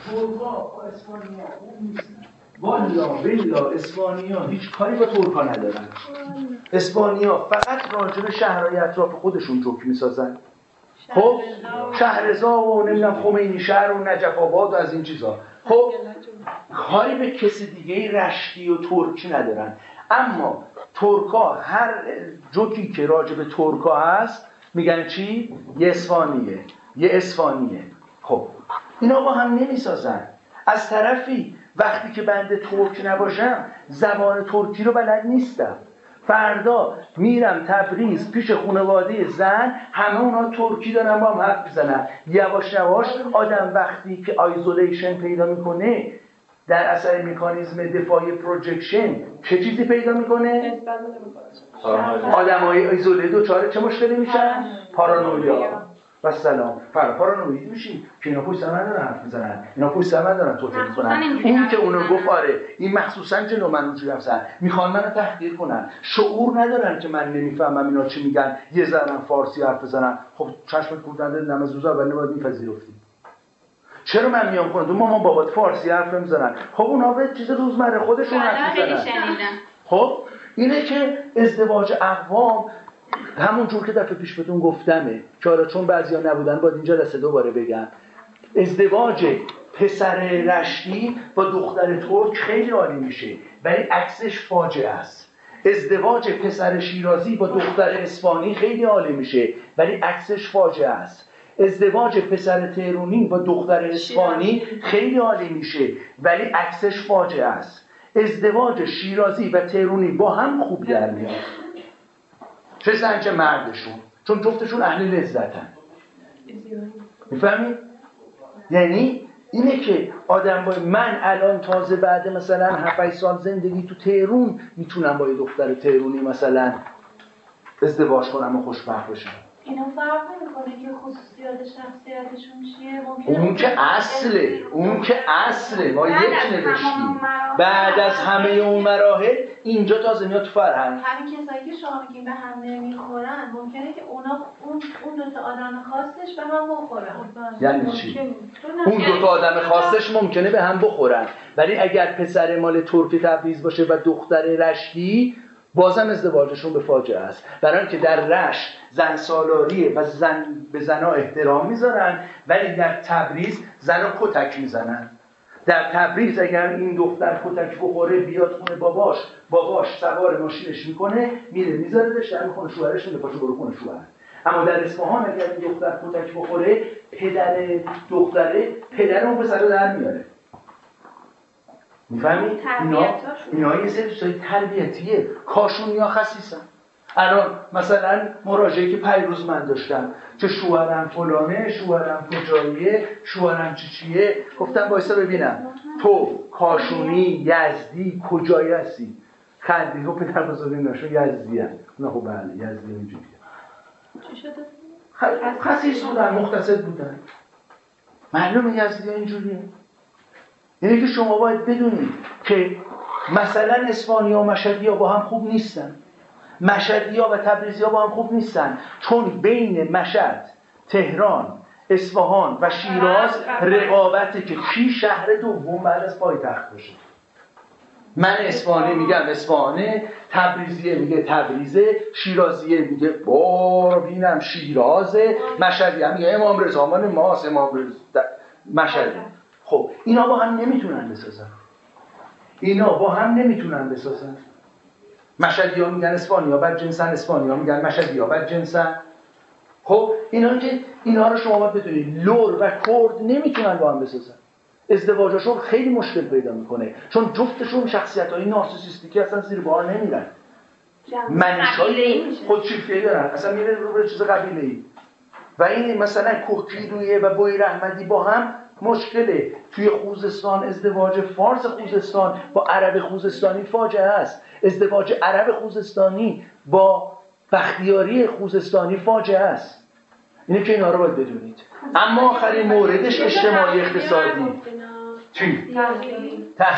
ترکا با اسپانیا اون نیستن. والا بلا اسپانیا هیچ کاری با ترکا ندارن. اسپانیا فقط راجع به شهرهای اطراف خودشون جوک میسازن. خب شهرزا و نمیدونم خمینی شهر و نجف آباد و از این چیزا. خب کاری به کسی دیگه رشتی و ترکی ندارن. اما ترکا هر جوکی که راجع به ترکا هست میگن چی؟ یه اسفانیه. خب اینا با هم نمیسازن. از طرفی وقتی که بنده ترک نباشم زبان ترکی رو بلد نیستم. فردا میرم تبریز پیش خانواده زن، همه اونا ترکی دارن با هم حرف میزنن. یواش یواش آدم وقتی که آیزولیشن پیدا میکنه در اثر مکانیزم دفاعی پروجکشن چه چیزی پیدا میکنه؟ آدمای ایزوله دوچاره چه مشکلی میشن؟ پارانویا و سلام. پارانوید میشی که اینا پشت من دارن حرف میزنن، اینا پشت من دارن توته میکنن. اون که اونو گفت آره این مخصوصا جلو من اونجوری رفتن میخوان منو تحقیر کنن، شعور ندارن که من نمیفهمم اینا چی میگن، یه ذره فارسی حرف بزنن. خب چشمت کوتاه نماز روزا اول نباید میپذیرفتی. چرا من میام کنم؟ مامان بابات فارسی حرف میزنن. خب اونا به چیز روزمره خودشون حرف میزنن. خب اینه که ازدواج اقوام همون جور که دفعه پیش بهتون گفتمه که چون بعضیا نبودن باید اینجا دسته دوباره بگم. ازدواج پسر رشتی با دختر ترک خیلی عالی میشه ولی عکسش فاجعه است. ازدواج پسر شیرازی با دختر اصفهانی خیلی عالی میشه ولی عکسش فاجعه است. ازدواج پسر تهرونی با دختر اصفهانی خیلی عالی میشه ولی عکسش فاجعه است. ازدواج شیرازی و تهرونی با هم خوب در میاد، چه زن چه مردشون، چون جفتشون اهل لذتن. میفهمید؟ یعنی اینه که آدم باید، من الان تازه بعد مثلا 7-8 سال زندگی تو تهرون میتونم با یه دختر تهرونی مثلا ازدواج کنم و خوشبخت بشم. اینا فرق نمیکنه که خصوصیات شخصیتشون چیه؟ ممکنه اون که اصله ما یک نوشتیم بعد از همه اون مراحل اینجا تازه میاد تو فرهنگ. همین کسایی که شما میگین به هم نمیخورن ممکنه که اونا اون دو تا آدم خاصش به هم بخورن. یعنی چی؟ اون دو تا آدم خاصش ممکنه به هم بخورن ولی اگر پسر مال ترک تبریز باشه و دختر رشتی بازم ازدواجشون به فاجعه است. برای اینکه در رشت زن سالاریه و زن به زنها احترام میذارن ولی در تبریز زنها کتک میزنن. در تبریز اگر این دختر کتک بخوره بیاد خونه باباش سوار ماشینش میکنه میره میذاردش در خونه شوهرش میره پاشو برو خونه شوهر. اما در اصفهان اگر این دختر کتک بخوره پدر اون پسر رو در میاره. میفهمید؟ اینا یه سری چیزای تربیتیه. کاشونیا خسیسن. الان مثلا مراجعه که پیروز من داشتم که شوهرم فلانه، شوهرم کجاییه، شوهرم چیه، گفتم وایسا ببینم تو کاشونی، یزدی، کجایی هستی؟ خندید و پدر بزرگی ناشون یزدی هم. نه خب بله یزدی اینجوریه. چی شده؟ خسیس بودن، مختصد بودن. معلومه یزدی اینجوریه. یعنی که شما باید بدونید که مثلا اصفهانی‌ها و مشهدی‌ها با هم خوب نیستن، مشهدی‌ها و تبریزی‌ها با هم خوب نیستن، چون بین مشهد، تهران، اصفهان و شیراز رقابته که کی شهر دوم بعد از پایتخت باشه. من اصفهانی میگم اصفهانه، تبریزیه میگه تبریزه، شیرازیه میگه بار بینم شیرازه، مشهدیه میگه امام رضا مان ماست، امام رضا مشهدی. خب اینا با هم نمیتونن بسازن. مشهدی‌ها میگن اصفهانی‌ها بد جنسن، اصفهانی‌ها میگن مشهدی‌ها بد جنسن. خب اینا رو شما باید بدونید لور و کرد نمیتونن با هم بسازن. ازدواجشون خیلی مشکل پیدا میکنه چون جفتشون شخصیت‌های نارسیسیستیکی اصلا زیر بار نمیرن. منشای خودشیفتگی دارن، اصلا میره رو به چیز قبیله‌ای. و این مثلا کوکیلویه و بوی رحمتی با هم مشکله. توی خوزستان ازدواج فارس خوزستان با عرب خوزستانی فاجعه است. ازدواج عرب خوزستانی با بختیاری خوزستانی فاجعه است. اینه که اینا رو باید بدونید. اما آخرین موردش اجتماعی اقتصادی. چی؟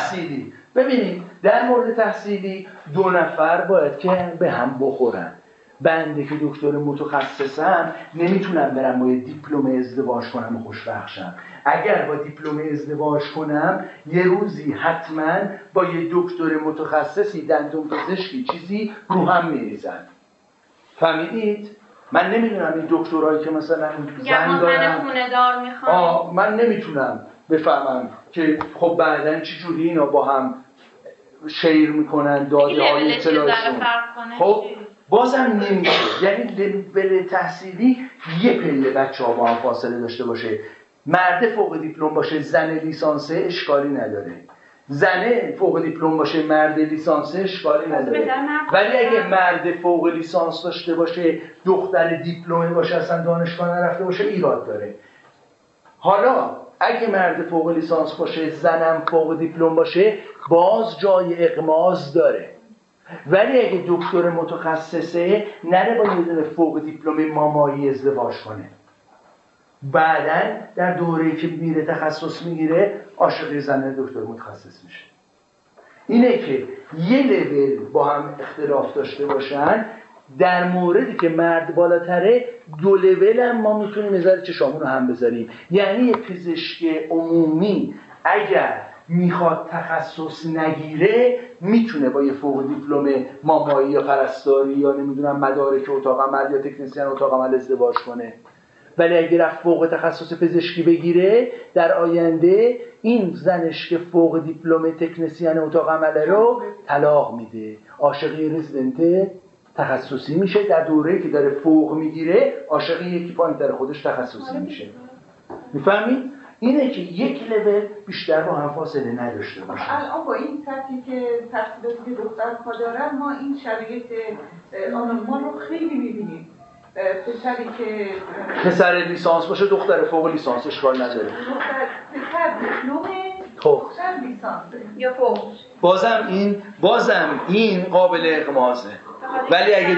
تحصیلی. ببینید در مورد تحصیلی 2 نفر باید که به هم بخورن. بنده که دکتر متخصصم نمیتونم برم با یه دیپلم ازدواج کنم و خوشبخت شم. اگر با دیپلم ازدواج کنم یه روزی حتما با یه دکتر متخصصی دندون پزشکی چیزی رو هم میریزن. فهمیدید؟ من نمیدونم این دکترایی که مثلا زن دارن خونه دار میخوان من نمیتونم بفهمم که خب بعدن چی جوری اینا با هم شیر میکنن داده های اطلاعشون. خب بازم نمیشه. یعنی لول تحصیلی یه پله بچه ها با هم فاصله داشته باشه. مرد فوق دیپلم باشه زن لیسانسه اشکالی نداره، زنه فوق دیپلم باشه مرد لیسانس اشکالی نداره. ولی اگه مرد فوق لیسانس داشته باشه دختر دیپلمه باشه اصلا دانشگاه نرفته باشه ایراد داره. حالا اگه مرد فوق لیسانس باشه زنم فوق دیپلم باشه باز جای اغماض داره. ولی اگه دکتر متخصصه نره با یه دونه فوق دیپلم مامایی ازدواج کنه، بعدن در دوره‌ای که میره تخصص میگیره عاشق زن دکتر متخصص میشه. اینه که یه لول با هم اختلاف داشته باشن. در موردی که مرد بالاتره دو لول هم ما میتونیم بذاریم چشامون رو هم بذاریم. یعنی یه پزشک عمومی اگر میخواد تخصص نگیره میتونه با یه فوق دیپلم مامایی یا پرستاری یا نمیدونم مدارک اتاق عمل یا تکنسین اتاق عمل ازدواج کنه. ولی اگه رفت فوق تخصص پزشکی بگیره در آینده این زنش که فوق دیپلم تکنسین اتاق عمل رو طلاق میده، عاشق رزیدنت تخصصی میشه. در دوره‌ای که داره فوق میگیره عاشق یکی پایین‌تر خودش تخصصی میشه. میفهمید؟ اینه که یک لول بیشتر با هم فاصله نداشته باشه. الان با این سطحی که تحصیلاتی که دختر پا دارن ما این شرایط آنورمال رو خیلی میبینیم. پسری که پسر لیسانس باشه دختر فوق لیسانس اشکال نداره. پسر دیپلمه خب دختر لیسانسه یا فوق. بازم این قابل اغماضه. ولی اگه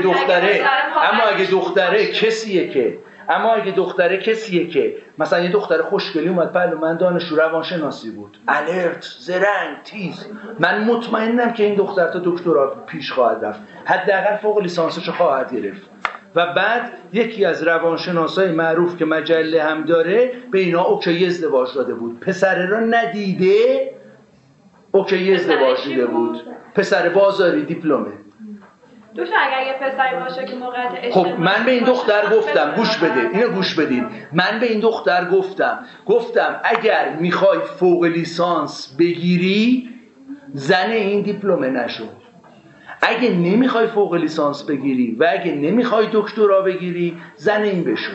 دختره کسیه که مثلا یه دختر خوشگلی اومد پلو من دانشجو روانشناسی بود، الرت، زرنگ، تیز، من مطمئنم که این دختر تا دکترا پیش خواهد رفت، حداقل فوق لیسانسش خواهد گرفت. و بعد یکی از روانشناسای معروف که مجله هم داره به اینا اوکی ازدواج داده بود. پسر رو ندیده اوکی ازدواج دیده بود. پسر بازاری دیپلمه. دوست اگر یه پسری باشه که موقعیت خب من به این دختر گفتم گوش بدید من به این دختر گفتم اگر میخوای فوق لیسانس بگیری زن این دیپلمه نشو. اگه نمیخوای فوق لیسانس بگیری و اگه نمیخوای دکترا بگیری زن این بشو.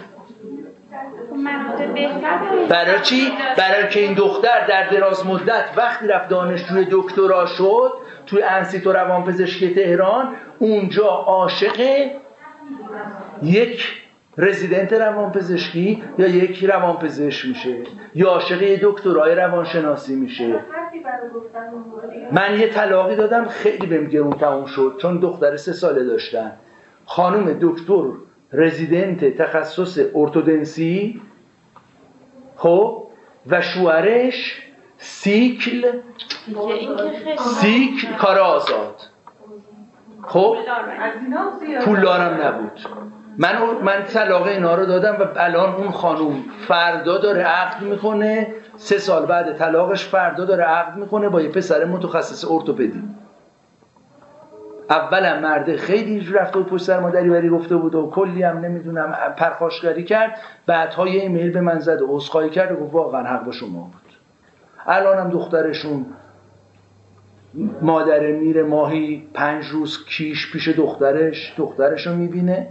برای چی؟ برای که این دختر در دراز مدت وقتی رفت دانشجوی دکترا شد توی انسیتو روانپزشکی تهران اونجا عاشق یک رزیدنت روانپزشکی یا یک روانپزشک میشه یا عاشق یک دکترای روانشناسی میشه. من یه طلاقی دادم خیلی بهم گرون تموم شد چون دختر 3 ساله داشتن. خانم دکتر رزیدنت تخصص ارتودنسی خب و شوهرش سیکل کار آزاد. خب پولدارم نبود. من طلاق اینا رو دادم و الان اون خانوم فردا داره عقد میکنه 3 سال بعد طلاقش فردا داره عقد میکنه با یه پسر متخصص ارتوپدی. اولا مرده خیلی رفته بود پشت سر مادری ولی گفته بود و کلی هم نمیدونم پرخاشگری کرد. بعدها یه ایمیل به من زد و عذرخواهی کرد و گفت واقعا حق با شما بود. الان هم دخترشون مادره میره ماهی 5 روز کیش پیش دخترشو میبینه.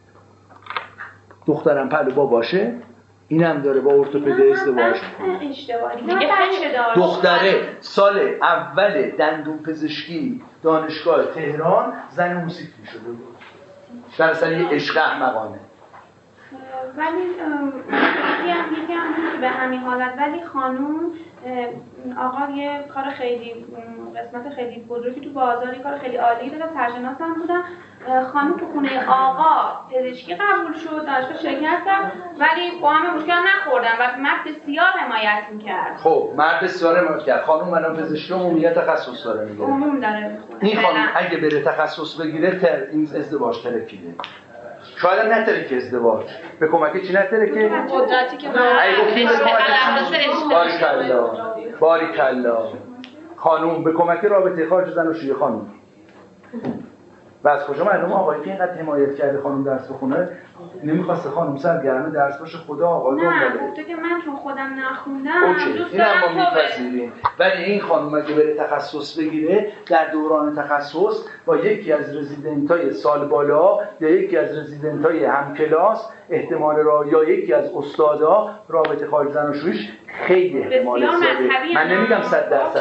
دخترم پلو باباشه اینم داره با ارتوپد ازدواج میکنه. دختره سال اول دندون پزشکی دانشگاه تهران زن موسیقی شده بود در اصلا یه عشق احمقانه. ولی یکی هم بود به همین حالت، ولی خانوم آقا یه کار خیلی قسمت خیلی بزرگی تو بازار، یه کار خیلی عالی داره، سرشناس هم بودن. خانوم تو خونه آقا پزشکی قبول شد، دانشگاه شرکت کرد، ولی با همه مشکل نخوردن و مرد بسیار حمایت میکرد. خب مرد بسیار حمایت کرد. خانوم الان پزشکی عمومی تخصص داره میگه. عموم داره میخونه. این خانوم اگه بره تخصص بگیره این ازدواج ترکیده. شاید هم نترکه ازدواج. به کمک چی نترکه؟ قدرتی که باریکلا. خانوم به کمک رابطه خارج زن و شویی خانوم. و از کجا معلومه آقایی که اینقدر حمایت کرده خانم درس بخونه نمیخواسته خانم سرگرم درس باشه؟ خدا آقا نه گفته که من چون خودم نخوندم اوکی، این هم ما میپذیریم. ولی این خانم اگه بره تخصص بگیره در دوران تخصص با یکی از رزیدنتای سال بالا یا یکی از رزیدنتای همکلاس احتمال یا یکی از استادا رابطه خارج زن و شویش خیلی احتمال زیاده. من نمیگم 100%.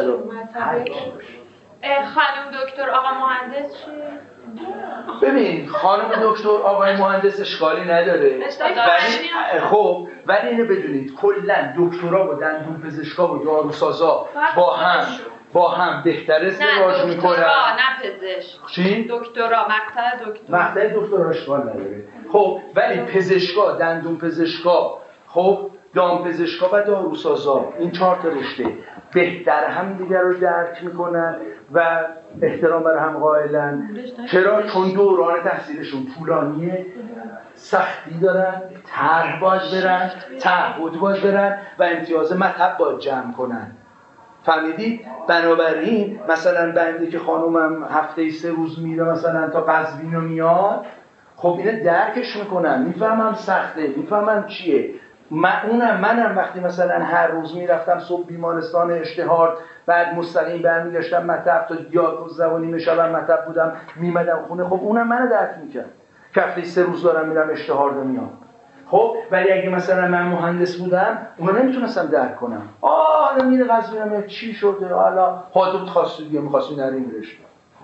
خانم دکتر آقا مهندس چی؟ ببین خانم دکتر آقای مهندس اشکالی نداره، ولی خب ولی اینو بدونید کلا دکترا و دندون پزشکا و داروسازا با هم بهتر ازدواج میکنن. نه پزشک. چی؟ دکترا، مقطع دکترا اشکال نداره. خب ولی پزشکا، دندون پزشکا، خب دام پزشکا و داروسازا، این 4 تا رشته بهتر هم دیگر رو درک میکنن و احترام بر هم قائلن. چرا؟ چون دوران تحصیلشون طولانیه، سختی دارن، طرح باید برن، تعهد باید برن و امتیاز مطب باید جمع کنن. فهمیدید؟ بنابراین مثلا بنده که خانومم هفته 3 روز میره مثلا تا قزوین و میاد، خب اینه درکش میکنن، میفهمم سخته، میفهمم چیه. منم وقتی مثلا هر روز میرفتم صبح بیمارستان اشتهار، بعد مستقیم برمیگشتم مطب تا 11:30 شب مطب بودم، میمدم خونه، خب اونم منو درک میکرد که هفته 3 روز دارم میرم اشتهار رو میام. خب ولی اگه مثلا من مهندس بودم اونو نمیتونستم درک کنم. حالا میره قضیه چی شده، حالا حادث خاصی دیگه می‌خواستی نریم رشته.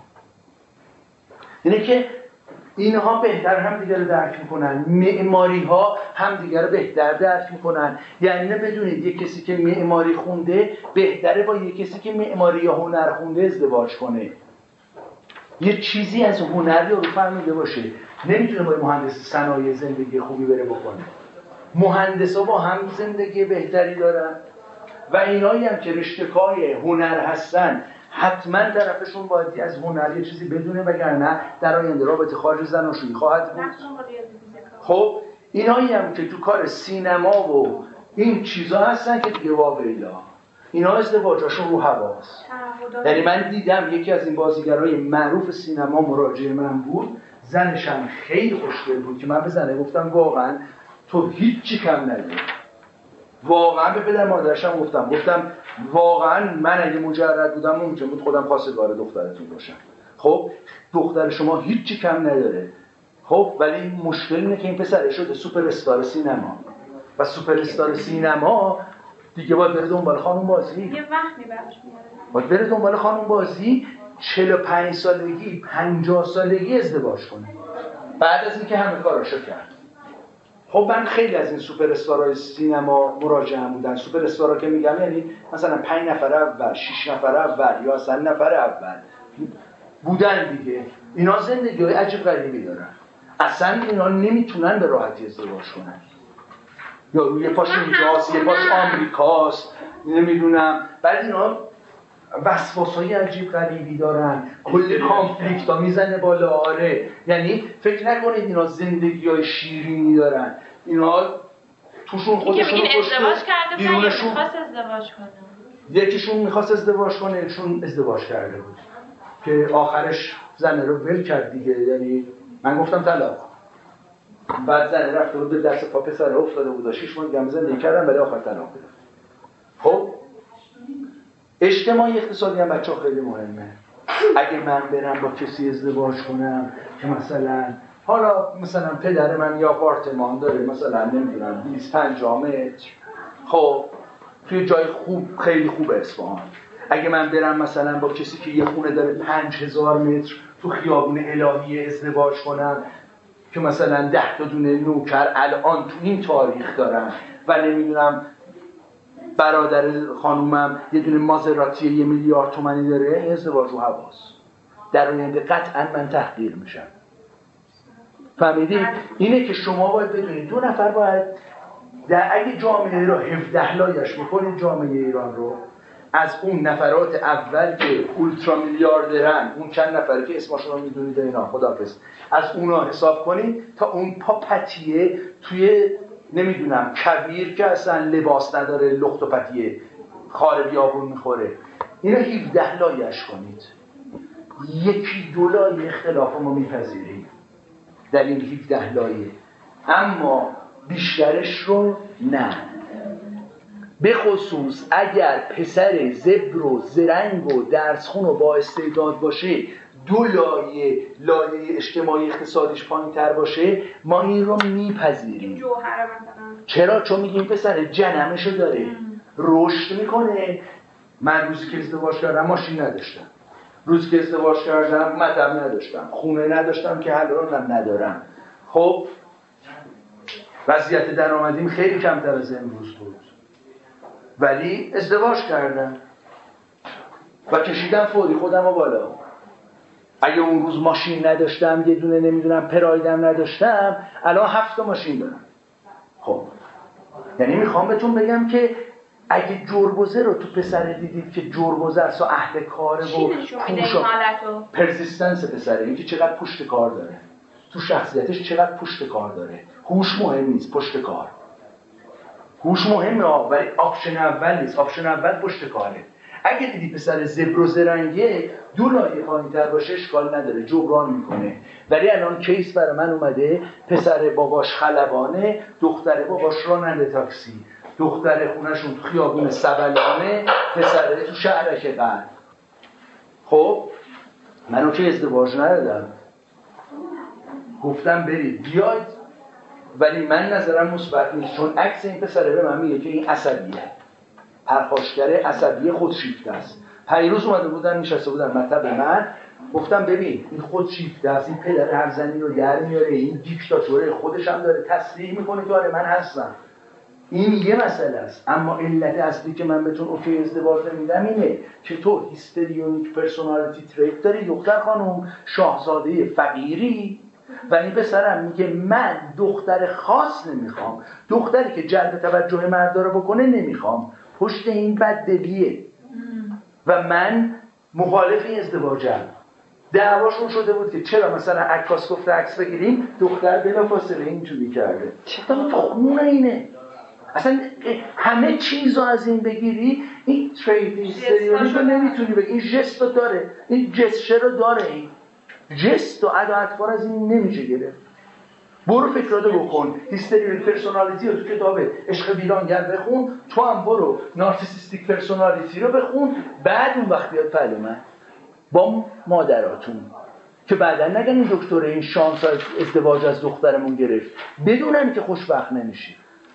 اینه که اینها بهتر هم دیگر رو درک میکنن، معماری ها هم دیگر رو بهتر درک میکنن. یعنی بدونید یک کسی که معماری خونده بهتره با یک کسی که معماری یا هنر خونده ازدواج کنه. یه چیزی از هنر رو فهمیده باشه. نمیتونه با مهندس صنایع زندگی خوبی بره بکنه. مهندسا با هم زندگی بهتری دارن و اینایی هم که رشته‌کای هنر هستن حتما طرفشون باید از هنر یه چیزی بدونه، وگرنه در آینده رابطه خارج زناشویی خواهد بود. خب اینایی هم که تو کار سینما و این چیزا هستن که دیگه واویلا، اینا ازدواجاشون رو هواست. یعنی من دیدم یکی از این بازیگرای معروف سینما مراجع من بود، زنش هم خیلی خوشگل بود که من به زنه گفتم واقعا تو هیچی کم نداری. واقعا به پدر مادرشم گفتم واقعا من اگه مجرد بودم ممکن بود خودم خواستگار دخترتون باشم. خب دختر شما هیچی کم نداره. خب ولی مشکل اینه که این پسر شده سوپر استار سینما و سوپر استار سینما دیگه باید بره دنبال خانوم بازی. یه وقتی براش میاره. باید بره دنبال خانوم بازی، 45 سالگی 50 سالگی ازدواج کنه بعد از اینکه همه کاراشو کرد. خب من خیلی از این سوپر استارهای سینما مراجعه‌ام بودن. سوپر استارها که میگم یعنی مثلا 5 نفر اول، 6 نفر اول یا اصلا نفر اول بودن دیگه. اینا زندگی‌های عجیب غریبی دارن. اصلا اینا نمیتونن به راحتی ازدواج کنن. یا روی پاش اینجاست، یه پاش آمریکاست، نمیدونم. بعد اینا وسواسای عجیب غریبی دارن، کل کانفلیکت ها میزنه بالا. آره یعنی فکر نکنید اینا زندگی‌های شیرینی دارن. اینا توشون خودشون کشته، بیرونشون میخواست ازدواج کنه. یکیشون میخواست ازدواج کنه، یکیشون ازدواج کرده بود که آخرش زنه رو ول کرد دیگه. یعنی من گفتم طلاق. بعد زنه رفته بود به دست پا پسر افتاده بود، 6 ماه دیگه زندگی کردن ولی آخر طلاق داد. خب اجتماعی اقتصادی هم بچه‌ها خیلی مهمه. اگه من برم با کسی ازدواج کنم که مثلا پدر من یا آپارتمان داره مثلا نمیدونم 20-50 متر، خب توی جای خوب خیلی خوبه اصفهان. اگه من برم مثلا با کسی که یه خونه داره 5000 متر تو خیابون الهی ازدواج کنم، که مثلا 10 تا دونه نوکر الان تو این تاریخ دارن و نمیدونم برادر خانومم یه دونه مازراتی 1 میلیارد تومانی داره، این ازدواج رو هواست. در آینده قطعا من تحقیر میشم. فهمیدی؟ اینه که شما باید بدونید 2 نفر باید اگه جامعه رو 17 لایش میکنید، جامعه ایران رو از اون نفرات اول که اولترا میلیاردرن، اون چند نفره که اسمشون رو میدونید اینا، خداحافظ، از اونا حساب کنید تا اون پاپتیه توی نمیدونم کویر که اصلا لباس نداره، لخت و پتیه خار بیابون میخوره، اینا 17 لایش کنید. 1-2 لایه اختلاف ما میپذیریم در این 17 لایه، اما بیشترش رو نه. به خصوص اگر پسر زبر و زرنگ و درسخون و با استعداد باشه، 2 لایه اجتماعی اقتصادیش پایین تر باشه، ما این رو میپذیریم. جوهره مثلا. چرا؟ چون میگیم پسر جنمشو داره، رشد میکنه. من روزی که ازدواج کردم ماشین نداشتم، روزی که ازدواج کردم مطب نداشتم، خونه نداشتم که الانم ندارم. خب وضعیت درآمدیم خیلی کمتر از امروز بود، ولی ازدواج کردم و کشیدم فوری خودم رو بالا. اگه اون روز ماشین نداشتم، یه دونه نمیدونم پرایدم نداشتم، الان 7 تا ماشین دارم. خب یعنی میخوام بهتون بگم که اگه جربوزه رو تو پسر دیدید که جربوزه است و اهل کاره و پرزیستنس پسره، این که چقدر پشت کار داره، تو شخصیتش چقدر پشت کار داره. هوش مهم نیست، پشت کار. هوش مهمه ولی آپشن اول نیست، آپشن اول پشت کاره. اگه دیدی پسر زبر و زرنگه 2 لایه پایین‌تر باشه اشکال نداره، جبران میکنه. ولی الان کیس برای من اومده، پسر باباش خلبانه، دختر باباش راننده تاکسی، دختر خونه‌شون تو خیابون سبلانه، پسر تو شهرک غرب. خب منو که ازدواج ندادم، گفتم برید بیاید، ولی من نظرم مثبت نیست، چون عکس این پسره به من میگه که این عصبیه، پرخاشگر عصبی خودشیفته است. پیروز اومده بودن نشسته بودن مطب من، گفتم ببین این خودشیفته است، این پدر هرزنی رو در میاره، این دیکتاتوره، خودش هم داره تصریح میکنه که آره من هستم. این یه مسئله است، اما علت اصلی که من بهتون اوکی ازدواج نمیدم اینه که تو هیستریونیک پرسونالیتی تریت داری دختر خانم، شاهزاده فقیری، و این پسرم میگه من دختر خاص نمیخوام، دختری که جلب توجه مردا رو بکنه نمیخوام. پشت این بددلیه و من مخالف این ازدواجم. دعواشون شده بود که چرا مثلا عکاس گفته عکس بگیریم، دختر بلافاصله اینجوری کرده. چطور خونه اینه؟ اصلا همه چیزو از این بگیری، این ترید هیستریونیک رو نمیتونی بگی. این جست رو داره، این جستشه رو داره، این جست و ادا اطوار از این نمیشه گرفت. برو فکراتو بکن، هیستریونیک پرسونالیتی رو تو کتاب عشق ویرانگر بخون، تو هم برو نارسیسیستیک پرسونالیتی رو بخون، بعد اون وقت بیاد پهلو من با مادراتون که بعدا نگن این دکتر این شانس ازدواج از دخترمون گرفت، بدونن که خوشبخت نمیشی.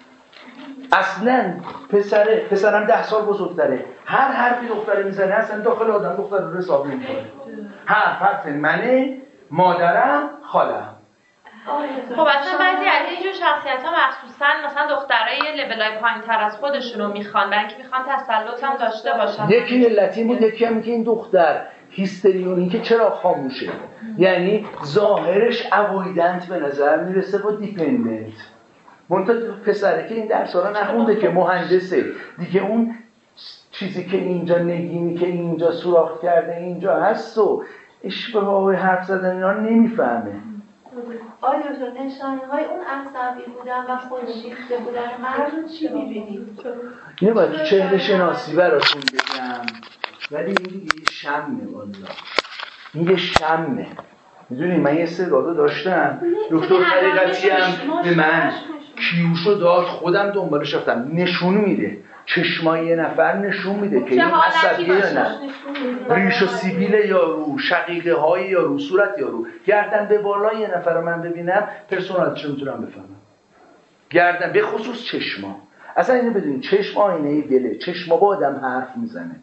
اصلا پسرم 10 سال بزرگتره، هر حرفی دختره میزنه اصلا داخل آدم دختر رو حساب نمیکنه. حرف منه، مادرم، خالم. خب اصلا بعضی از اینجور شخصیت‌ها مخصوصاً مثلا دخترای لولای پایین‌تر از خودشونو میخوان، برای اینکه میخوان تسلط هم داشته باشن. یکی علتی بود، یکی هم که این دختر هیستریونیکه چرا خاموشه، یعنی ظاهرش اوایدنت به نظر میرسه با دیپندنت. منتها پسره که این درس‌ها رو نخونده که مهندسه دیگه، اون چیزی که اینجا نگینی که اینجا سوراخ کرده اینجا هست و اشتباه حرف زدن اینا نمیفهمه. آیا دکتر نشانه‌های اون عصبی بودن و خودشیفته بودن مرد چی می‌بینید؟ اینو باید تو چهره شناسی براتون بگم، ولی این دیگه یه شمه، والا این یه شمه. میدونی من یه استعدادو داشتم، دکتر طریقتی هم به من کیوشو داد، خودم دنبالش رفتم، نشون میده چشمای یه نفر نشون میده که این عصبیه یا نه، ریش و سیبیل یارو، شقیقه های یارو، صورت یارو، گردن به بالای یه نفر رو من ببینم پرسونالیتیشو میتونم بفهمم. گردن به خصوص چشما، اصلا اینو بدونید چشم آینه دله، چشما با آدم حرف میزنه،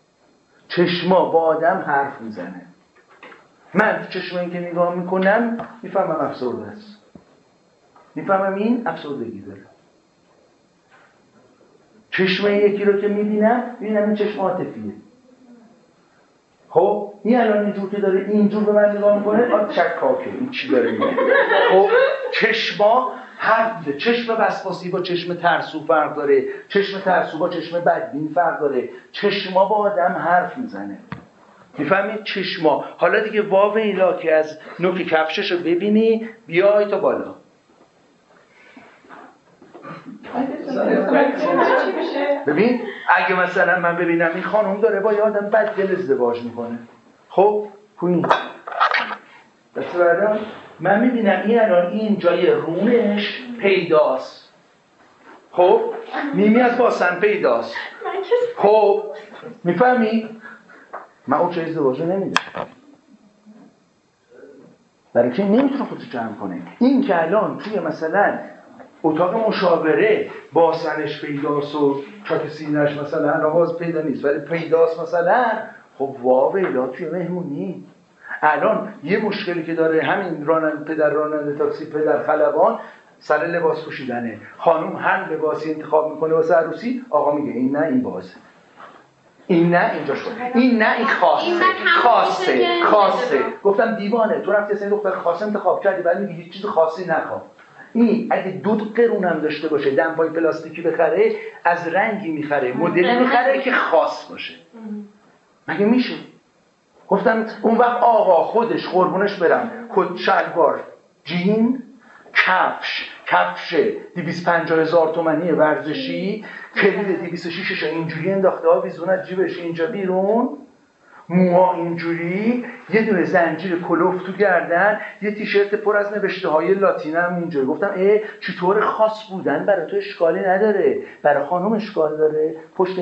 چشما با آدم حرف میزنه. من تو چشم این که نگاه میکنم میفهمم افسرده است. میفهمم این افسردگی داره. چشم یکی رو که میبینم این چشم عاطفیه. خب این الان اینجور که داره اینجور به من نگاه میکنه شکاکه این چی داره میگه. خب چشما هر چشم وسواسی با چشم ترسو فرق داره، چشم ترسو با چشم بدبین فرق داره. چشما با آدم حرف میزنه. میفهمید؟ چشما. حالا دیگه واو ایلا که از نوک کفشش رو ببینی بیای تا بالا. ببین اگه مثلا من ببینم این خانم داره با یه آدم بد دل ازدواج میکنه، خب پوین دست بردم من میبینم این الان این جای رونش پیداست، خب نیمی از باسن پیداست، خب میفهمی؟ من اون چه ازدواج رو نمیدم برای که نمیتونه خودشو جمع کنه. این که الان توی مثلا اتاق مشاوره باسنش پیداست و چاک سینه‌اش مثلا آواز پیدا نیست ولی پیداست مثلا، خب واویلا توی مهمونی الان یه مشکلی که داره همین پدر راننده تاکسی پدر خلبان سر لباس پوشیدنه. خانم هر لباسی انتخاب میکنه واسه عروسی، آقا میگه این نه این بازه، این نه اینجا شد، این نه این خاصه. گفتم دیوانه تو رفتی اصلا دختر خاصه انتخاب کردی ولی میگی هیچ چیز خاصی نخواه. این اگه 2 قرون هم داشته باشه دمپای پلاستیکی بخره از رنگی میخره مدلی میخره که خاص باشه. مگه میشه؟ گفتم اون وقت آقا خودش قربونش برم کت شلوار جین کفش 250,000 تومانی ورزشی کلید 206 اینجوری انداخته آویزون از جیبش اینجا بیرون، موها اینجوری، یه دونه زنجیر کلوف تو گردن، یه تیشرت پر از نوشته های لاتین هم اینجوری. گفتم چطور خاص بودن برای تو اشکالی نداره، برای خانم اشکال داره. پشت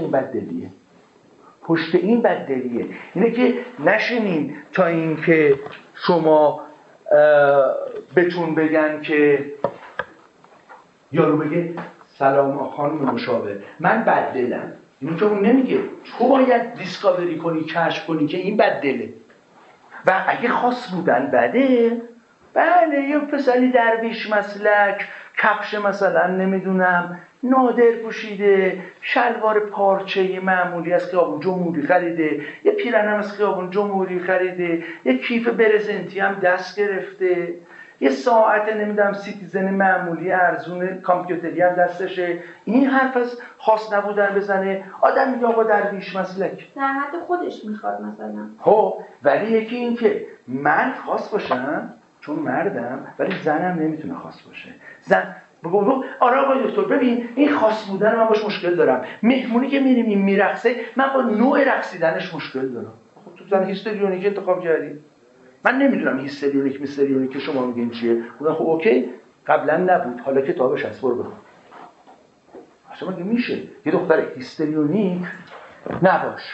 این بددلیه اینه که نشینین تا این که شما بهتون بگن که یارو بگه سلام خانم مشاور من بددلم، اینو که اون نمیگه، تو باید دیسکاوری کنی کشف کنی که این بددله. و اگه خاص بودن بده، بله یه پسری درویش مسلک کفش مثلا نمیدونم نادر پوشیده، شلوار پارچه‌ای معمولی از خیابون جمهوری خریده، یه پیرهن هم از خیابون جمهوری خریده، یه کیف برزنتی هم دست گرفته، یه ساعت نمیدونم سیتیزن معمولی ارزون کامپیوتری هم دستشه، این حرف از خاص نبودن بزنه. آدم میگه آقا درویش مسلک در حد خودش میخواد مثلا. خب ولی یکی این که من خاص باشم چون مردم ولی زنم نمیتونه خاص باشه. زن بگو آره آقا دکتر ببین این خاص بودن من باش مشکل دارم، مهمونی که میریم این میرقصه من با نوع رقصیدنش مشکل دارم. خب تو زن هیستریونیک انتخاب کردی، من نمیدونم هیستریونیک که شما میگین چیه. گفتم خب اوکی قبلا نبود حالا کتابش هست برو بخون. اصلا مگه میشه یه دختر هیستریونیک نباش؟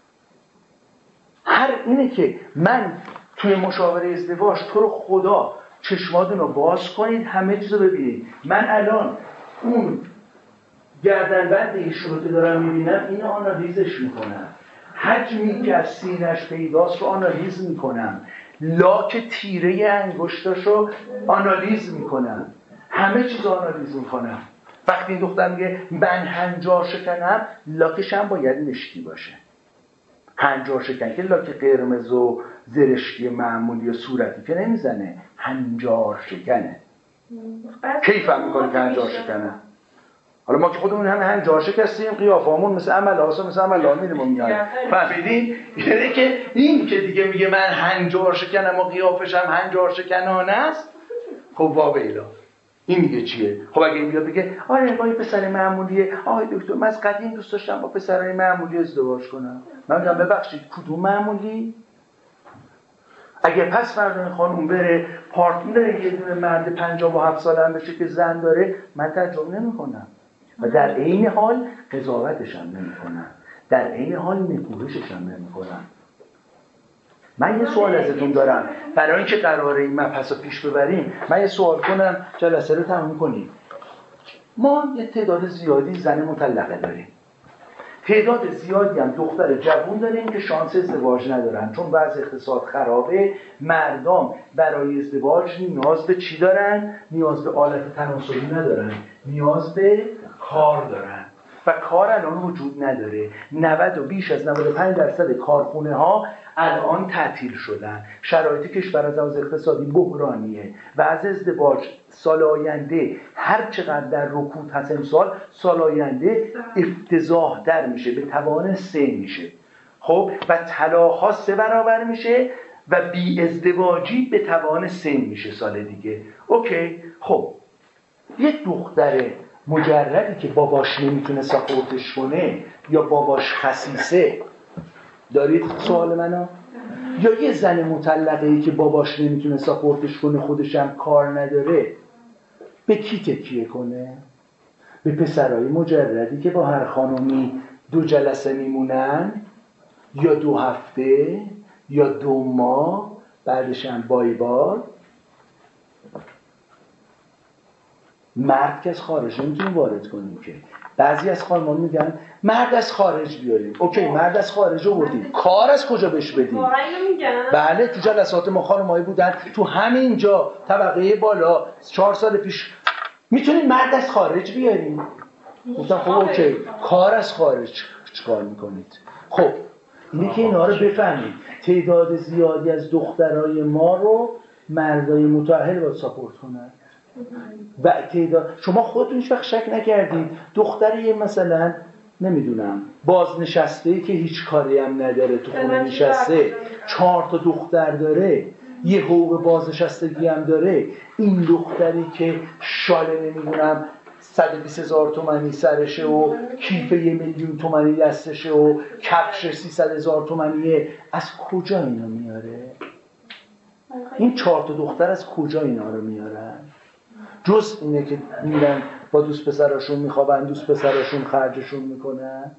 هر اینه که من توی مشاوره ازدواج تو رو خدا چشماتون رو باز کنید همه چیز رو ببینید. من الان اون گردنبند ایشون رو دارم میبینم اینو آنالیزش میکنم، حجمی که از سینه‌اش پیداست رو آنالیز میکنم، لاک تیره انگشتاش رو آنالیز میکنم، همه چیز رو آنالیز میکنم. وقتی این دختر میگه من هنجار شکنم، لاکش هم باید مشکی باشه. هنجار شکن که لاک قرمز و زرشکی معمولی و صورتی که نمیزنه، هنجار شکنه. کیفم میکنه که هنجار شکنه. حالا ما که خودمون همه هنجار شکستیم، قیافمون مثل عمل‌ها مثل عمل‌ها میریم و میاد. فهمیدین؟ یعنی که این که دیگه میگه من هنجار شکنم و قیافشم هنجار شکنانه است، خب واویلا این دیگه چیه؟ خب اگه این بیاد بگه آره با یه پسر معمولیه، آهای دکتر من از قدیم دوست داشتم با پسرای معمولی ازدواج کنم. من میگم ببخشید کدوم معمولی؟ اگه پس فردا خانم بره پارتنر یه دونه مرد 57 ساله هم بشه که زن داره، من ترجمه نمی‌کنم و در عین حال قضاوتش هم نمی‌کنم، در عین حال نکوهشش هم نمی‌کنم. من یه سوال ازتون دارم برای اینکه قراره این مبحث رو پیش ببریم. من یه سوال کنم جلسه رو تموم کنیم. ما یه تعداد زیادی زن مطلقه داریم. تعداد زیادی هم دختر جوان داریم که شانس ازدواج ندارن، چون وضع اقتصاد خرابه. مردم برای ازدواج نیاز به چی دارن؟ نیاز به آلت تناسلی ندارن، نیاز به کار دارن و کار الان وجود نداره. 90 و بیش از 95% کارخونه ها الان تعطیل شدن. شرایط کشور از لحاظ اقتصادی بحرانیه و از ازدواج سال آینده هر چقدر در رکود هست امسال، سال آینده افتضاح در میشه، به توان 3 میشه. خب و طلاق‌ها 3 برابر میشه و بی ازدواجی به توان 3 میشه سال دیگه. اوکی. خب یک دختر مجردی که باباش نمیتونه ساپورتش کنه یا باباش خسیسه، دارید سوال منو؟ یا یه زن مطلقه‌ای که باباش نمیتونه ساپورتش کنه، خودش هم کار نداره، به کی تکیه کنه؟ به پسرای مجردی که با هر خانومی 2 جلسه میمونن یا 2 هفته یا 2 ماه، بعدش هم بای بای. مرد که از خارج نمیتونیم وارد کنیم که. بعضی از خانمان میگن مرد از خارج بیاریم. اوکی، مرد از خارج آوردیم، کار از کجا بهش بدیم؟ بله، تو جلسات ما خانمایی بودن تو همینجا طبقه بالا 4 سال پیش، میتونید مرد از خارج بیاریم. گفتم خب اوکی، کار از خارج چیکار میکنید؟ خب اینه که اینا رو بفهمید. تعداد زیادی از دخترای ما رو مردای متأهل باید ساپورت کنن. و تعداد شما خودتون هیچ وقت شک نکردید دختری مثلا نمیدونم بازنشسته‌ای که هیچ کاری هم نداره تو خونه نشسته 4 تا دختر داره، یه حقوق بازنشستگی هم داره، این دختری که شاله نمیدونم 120,000 تومانی سرشه و کیف 1,000,000 تومانی دستشه و کفش 300,000 تومانیه، از کجا اینا میاره؟ این 4 تا دختر از کجا اینا رو میارن؟ جز اینه که میرن با دوست پسراشون میخوابن، دوست پسراشون خرجشون میکنن.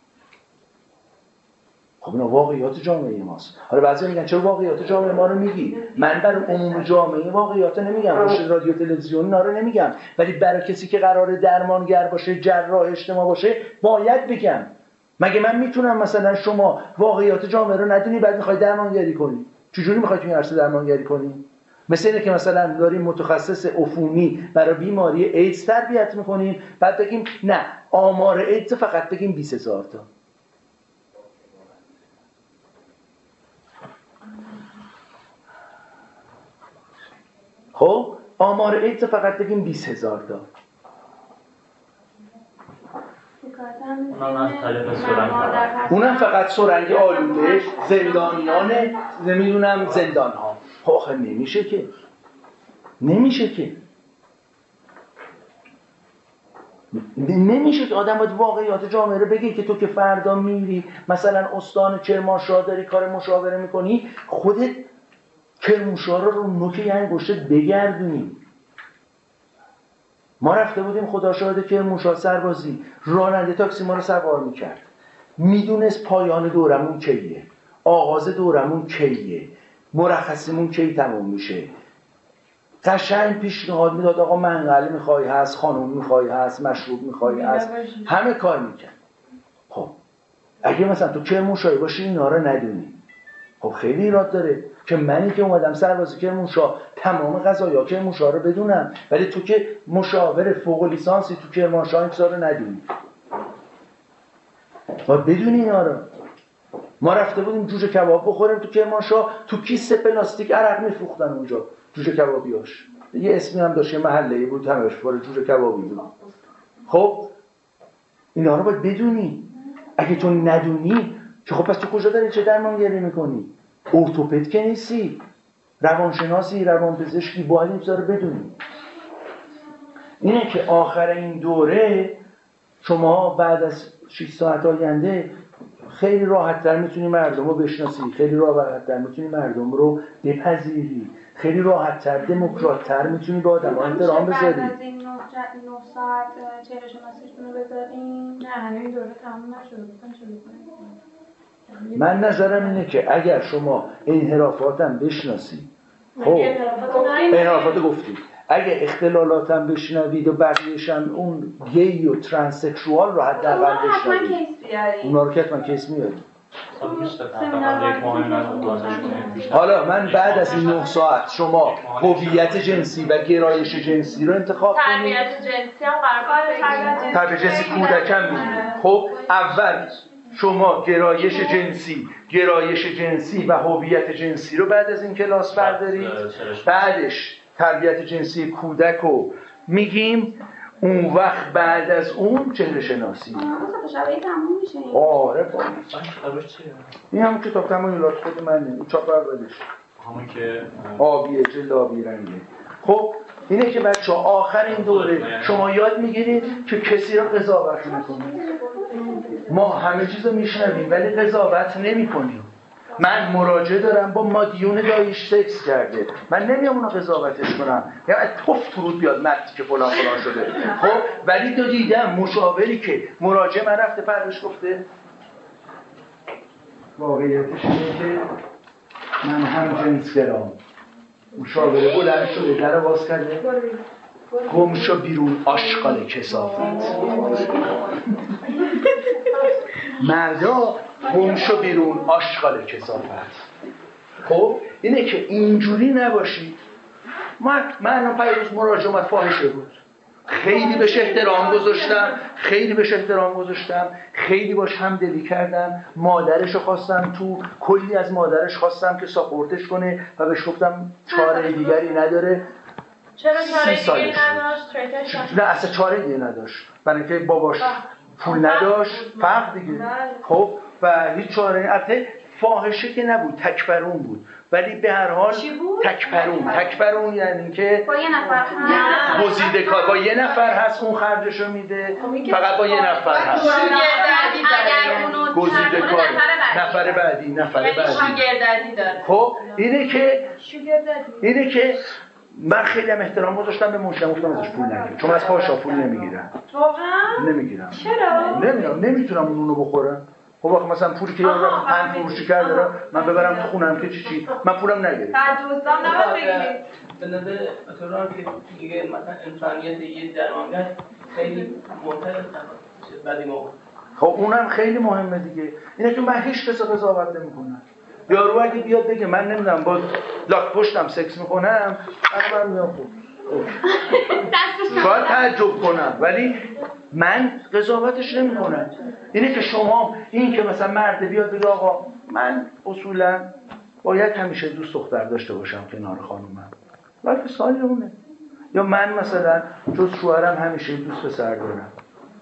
خب اینا واقعیات جامعه ماست. حالا بعضی میگن چرا واقعیات جامعه ما رو میگی؟ من برای عموم جامعه واقعیات نمیگم، روش رادیو تلویزیون اینا رو نمیگم، ولی برای کسی که قراره درمانگر باشه، جراح اجتماع باشه باید بگم. مگه من میتونم مثلا شما واقعیات جامعه رو ندونی بعد میخوای درمانگری کنی؟ چجوری میخوای تو این عرصه درمانگری کنی؟ مثل اینه که مثلا داریم متخصص عفونی برای بیماری ایدز تربیت میکنیم، بعد بگیم نه آمار ایدز فقط بگیم 20,000 تا. خب آمار ایدز فقط بگیم 20,000 تا. اونم فقط سرنگ آلوده، زندانیان نمیدونم زندان ها. خب نمیشه که آدم باید واقعیات جامعه رو بگی که تو که فردا میری مثلا استان کرمانشاه داری کار مشاوره میکنی، خودت کرمانشاه رو نوک انگشتت بگردونی. ما رفته بودیم خدا شاهد کرمانشاه سربازی، راننده تاکسی ما رو سوار میکرد، میدونست پایان دورمون کیه، آغاز دورمون کیه، مرخصیمون کی تموم میشه. قشنگ پیشنهاد میداد آقا منقل میخوای هست، خانم میخوای هست، مشروب میخوای هست، همه کار میکرد. خب اگه مثلا تو کرمانشاهی باشی اینا رو ندونی، خب خیلی ایراد داره که منی که اومدم سربازی کرمانشاه تمام قضایا کرمانشاه رو بدونم، ولی تو که مشاور فوق لیسانسی تو کرمانشاه این چیزا رو ندونی. باید بدونی اینا رو. ما رفته بودیم جوجه کباب بخوریم تو کرمانشاه، تو کیسه پلاستیک عرق میفروختن اونجا جوجه کبابیاش، یه اسمی هم داشت، یه محله‌ای بود همش برای جوجه کبابی بود. خب اینا رو باید بدونی. اگه تو ندونی که خب پس تو کجا داری چه درمانگری میکنی؟ ارتوپد که نیستی، روانشناسی، روانپزشکی، باید این چیزا رو بدونی. اینه که آخر این دوره شما بعد از 6 ساعت آینده خیلی راحت‌تر میتونی مردم رو بشناسی، خیلی راحت‌تر میتونی مردم رو بپذیری، خیلی راحت‌تر دموکرات‌تر میتونی به آدم‌ها احترام بذاری. بعد از این 9 ساعت چهره شناسیتون رو بذاریم؟ نه هنوز دوره تموم نشده، گفتن شروع کنیم. من نظرم اینه که اگر شما انحرافاتم بشناسی، خب انحرافات گفتیم، اگه اختلالاتم بشنوید و بقیه‌شم اون گی و ترانسکشوال رو حداقل بشنوید، اونا رو که حتما کیس میارید. حالا من بعد از این 9 ساعت شما هویت جنسی و گرایش جنسی رو انتخاب کنید. تربیت جنسی هم قرار تربیت جنسی کودکم میگه. خب اول شما گرایش جنسی و هویت جنسی رو بعد از این کلاس بردارید، بعدش تربیت جنسی کودک رو میگیم، اون وقت بعد از اون چهره شناسی. شبیه تموم میشه. آره بابا. این همون کتاب تمایلات خود منه. اون چاپ اولش. همون که آبیه، جلد آبی رنگه. خب اینه که بچه آخر این دوره شما یاد میگیرید که کسی را قضاوت نکنید. ما همه چیز رو میشنویم ولی قضاوت نمی کنیم. من مراجعه دارم با مادیون دایش سکس کرده، من نمیام اونو قضاوتش کنم، یعنی توف فرود بیاد مرد که فلان شده. خب ولی تو دیدم مشاوری که مراجعه من رفته پردش گفته واقعیتش اینه که من هم جنسگرام. مشاوره بلند شده در باز کرده، گم شو بیرون آشغال کثافت. مردا گم شو بیرون آشغال کثافت. خب اینه که اینجوری نباشید. من پیروز مراجعه اومد فاحشه بود، خیلی بهش احترام گذاشتم، خیلی باش همدلی کردم، مادرشو خواستم تو، کلی از مادرش خواستم که ساپورتش کنه و بهش گفتم چاره دیگری نداره. چرا چاره دیگری نداشت؟ نه اصلا چاره دیگری نداشت، برای اینکه باباش پول نداشت، فرق دیگه. خب و هیچ چاره، البته فاحشه که نبود، تکبرون بود، ولی به هر حال تکبرون یعنی که با یه نفر هست گزیده کار، با یه نفر هست اون خرجشو میده، فقط با یه نفر هست گزیده کار، نفر بعدی خب اینه که من خیلی هم احترام گذاشتم به منشم، گفتم ازش پول نگیر، چون از پاشا پول نمیگیرم. واقعا؟ نمیگیرم. چرا؟ نمیتونم اونو بخورم. خب وقت مثلا پولی که یارو پنج فروشی کرده من ببرم تو خونم که چی من پولم نگیرم. دوستان نباید بگیرید. به نظر اتفاقا که دیگه مثلا انسانیت یه درمانگر خیلی مهمه بعدی موقع. خب اونم خیلی مهمه دیگه. اینه که من هیچ کس قضاوت نمی‌کنم. یارو اگه بیاد بگه من نمیدونم با لاک پشتم سکس میکنم، من میام خوب. باید تعجب کنم ولی من قضاوتش نمی‌کنم. اینه که شما این که مثلا مرد بیاد بگه آقا من اصولا باید همیشه دوست دختر داشته باشم کنار خانومم، ولی سالی اونه. یا من مثلا جز شوهرم همیشه دوست پسر دارم.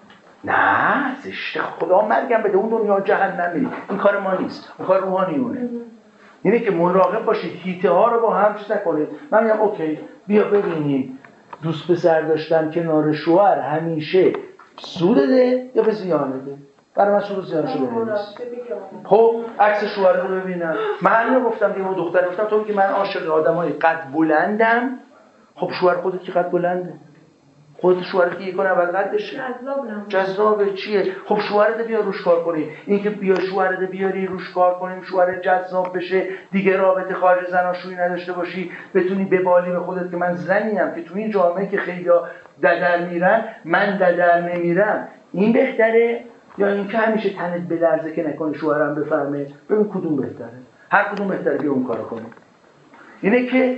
نه زشته، خدا مرگم بده، اون دنیا جهنمی. این کار ما نیست، اون کار روحانیونه. اینه که مراقب باشید هیته ها رو با هم چیز نکنید. من میگم اوکی بیا ببینیم دوست پسر داشتن کنار شوهر همیشه سوده یا به زیانه ده. برای من سود زیانشو بنویس. خب عکس شوهر رو ببینم. من همین گفتم دیگه، دختر گفتم تو که من عاشق آدمای قد بلندم. خب شوهر خودت که قد بلنده، خودت شوهرت که یکون اول قدشه جذابه چیه؟ خب شوهرت بیا روش کار کنی. این که بیا شوهرت بیاری روش کار کنیم، شوهر جذاب بشه، دیگه رابطه خارج زناشویی نداشته باشی، بتونی ببالی به خودت که من زنیم که تو این جامعه که خیلی‌ها ددر میرن من ددر نمیرم. این بهتره یا اینکه همیشه تنت بلرزه که نکنه شوهرم بفهمه؟ ببین کدوم بهتره. هر کدوم بهتره بیا اون کارو کنی. اینه که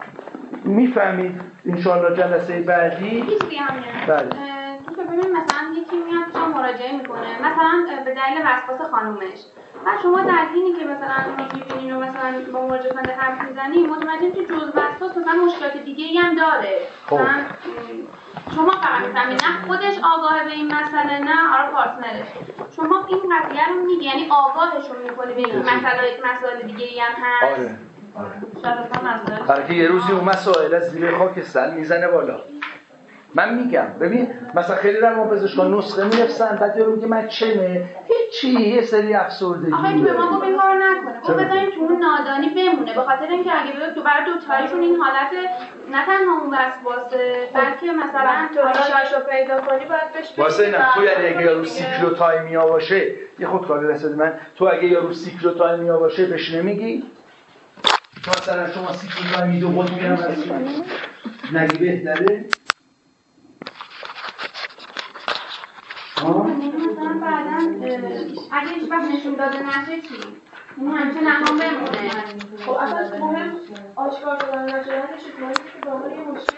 میفهمید انشالله جلسه بعدی. بله. تو ببینید مثلا یکی میاد شما مراجعه میکنه مثلا به دلیل وسواس خانومش، بعد شما در حینی که مثلا اونو میبینین و مثلا با مراجعه کننده حرف میزنید متوجه که جز وسواس مثلا مشکلات دیگه‌ای هم داره. مثلا شما فقط میفهمید نه خودش آگاه به این مسئله نه آره پارتنرش. شما این قضیه رو میگی یعنی آگاهشون میکنی به این مسائل دیگه‌ای هم هست. آره. برای که یه روزی اون مسائل از زیر خاکستر میزنه بالا. من میگم ببین مثلا خیلی در ما پزشکان نسخه می‌نویسن بعد یارو میگه من چمه هیچی یه سری افسردگی. آخه تو به ما گفت این کارو نکنه. خب بذارین تو اون نادانی بمونه به خاطر اینکه اگه تو برای دوتایشون این حالت نه تنها اون وسواسه بلکه مثلا تو ریشاشو پیدا کنی باید بهش واسه نه تو یعنی اگه یارو سیکلوتایمیا باشه یه خودکاری رسید من تو اگه یارو سیکلوتایمیا باشه بهش نمیگی؟ مثلا شما سیکلوتایمی دو خود میگم نگی بهتره؟ مثلا بعدا اگه هیچ وقت نشون داده نشه چی؟ این همیشه نهان بمونه. خب اصلا مهم آشکار شدن نشدنش مهم که دامن یه مشکل